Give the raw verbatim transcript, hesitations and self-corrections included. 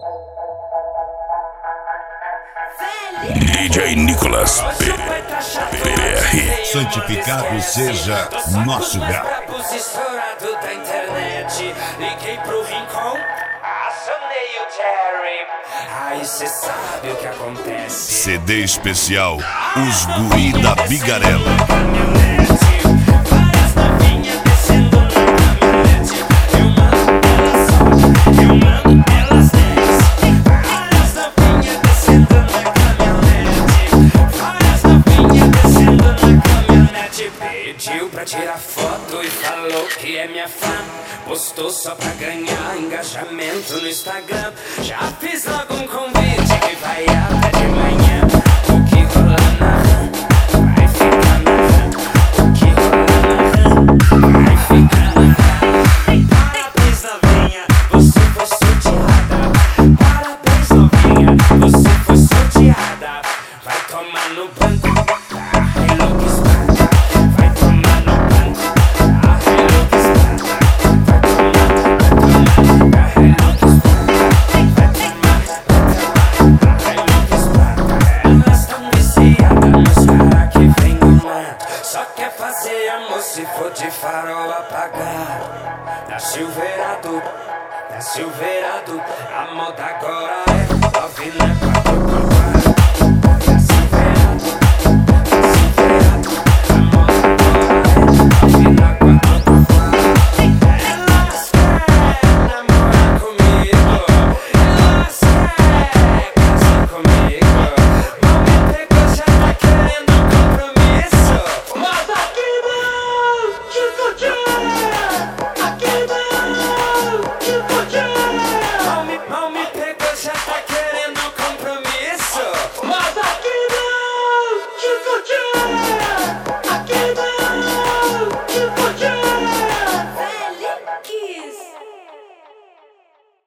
D J Nicolas P R. Santificado seja nosso gato. Estourado da internet, liguei pro Rincon, acionei o Jerry. Aí cê sabe o que acontece. C D especial Os Guri da Bigarela. Várias novinhas descendo na caminhonete. Eu mando elas só, eu mando elas dez. Várias novinhas descendo na caminhonete. Várias novinhas descendo na caminhonete. Pediu pra tirar foto e falou que é minha fã. Postou só pra ganhar engajamento no Instagram. Já fiz logo um convite que vai até de manhã. O que rola na rã vai ficar na rã. O que rola na rã vai ficar na rã. Parabéns novinha, você foi sorteada. Parabéns novinha, você foi sorteada. Vai tomar no banco. Ai, louco espada. Vai tomar no banco. Ai, louco espada. Vai tomar, vai tomar. Ai, louco espada. Vai tomar, vai tomar. Ai, louco espada. Elas tão viciadas nos cara que vem do mato. Só quer fazer amor se for de farol apagado. Da Silverado, da Silverado. A moda agora é love, né? quatro por quatro.